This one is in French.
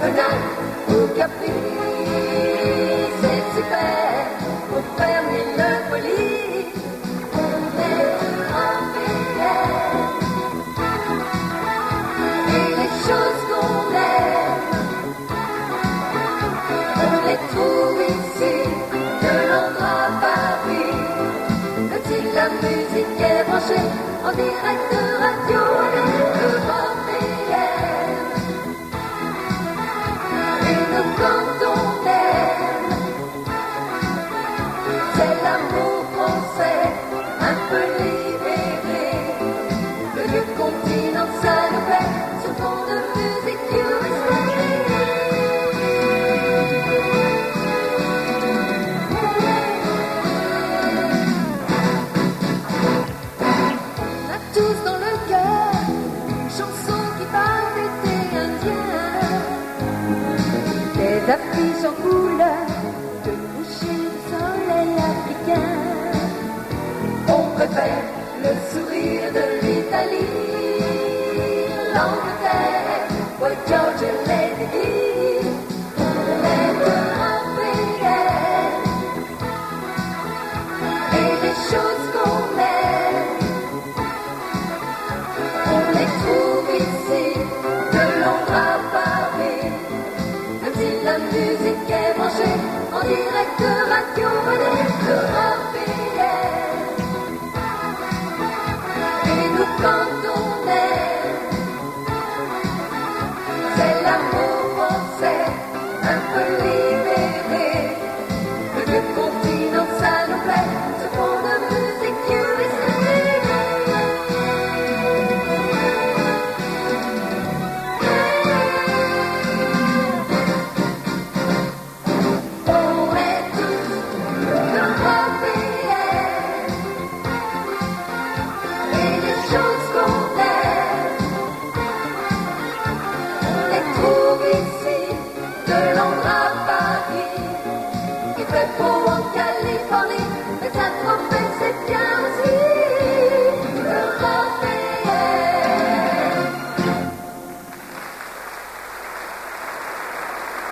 Copenhague ou Capri. C'est super pour faire mille folies. On est en PL. Et les choses qu'on aime, on les trouve ici, de Londres à Paris. Même si la musique est branchée en direct de radio, quand on aime, c'est l'amour français, un peu libéré. Le vieux continent, ça nous plaît, ce fond de musique USA. On a tous dans le cœur une chanson qui parle d'été indien. Des affiches en couleur, de coucher du soleil africain. On préfère le sourire de l'Italie, l'Angleterre, Boy George et Lady Di. On aime l'Africaine et les choses qu'on aime, on les trouve ici, de Londres à Paris. La musique est branchée en direct de radio européenne. Et nous quand on aime, c'est l'amour français, un peu libéré. Le vieux continent, ça nous plaît, ce fond de musique USA. Beau en Californie, mais ça trop fait, c'est bien aussi.